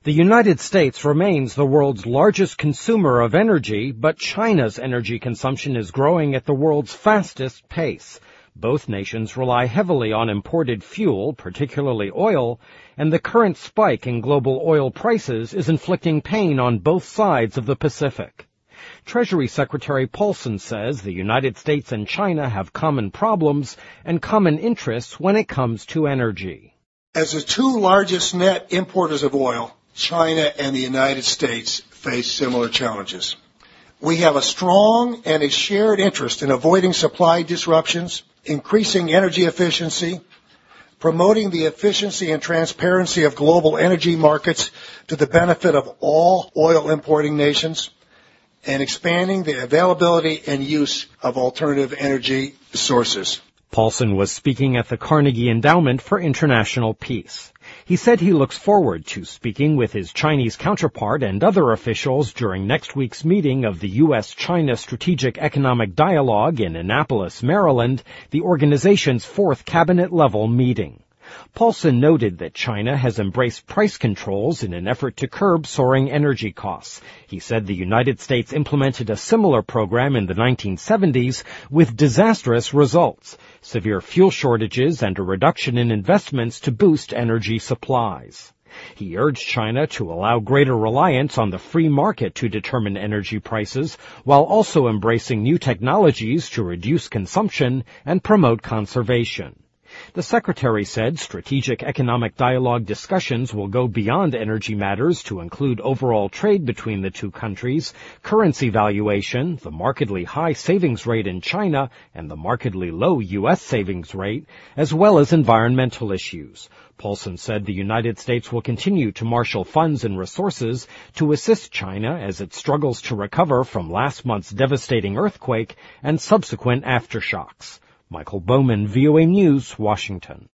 The United States remains the world's largest consumer of energy, but China's energy consumption is growing at the world's fastest pace. Both nations rely heavily on imported fuel, particularly oil, and the current spike in global oil prices is inflicting pain on both sides of the Pacific. Treasury Secretary Paulson says the United States and China have common problems and common interests when it comes to energy. As the two largest net importers of oil, China and the United States face similar challenges. We have a strong and a shared interest in avoiding supply disruptions, increasing energy efficiency, promoting the efficiency and transparency of global energy markets to the benefit of all oil importing nations, and expanding the availability and use of alternative energy sources. Paulson was speaking at the Carnegie Endowment for International Peace. He said he looks forward to speaking with his Chinese counterpart and other officials during next week's meeting of the U.S.-China Strategic Economic Dialogue in Annapolis, Maryland, the organization's fourth cabinet-level meeting. Paulson noted that China has embraced price controls in an effort to curb soaring energy costs. He said the United States implemented a similar program in the 1970s with disastrous results, severe fuel shortages and a reduction in investments to boost energy supplies. He urged China to allow greater reliance on the free market to determine energy prices, while also embracing new technologies to reduce consumption and promote conservation. The Secretary said strategic economic dialogue discussions will go beyond energy matters to include overall trade between the two countries, currency valuation, the markedly high savings rate in China and the markedly low U.S. savings rate, as well as environmental issues. Paulson said the United States will continue to marshal funds and resources to assist China as it struggles to recover from last month's devastating earthquake and subsequent aftershocks. Michael Bowman, VOA News, Washington.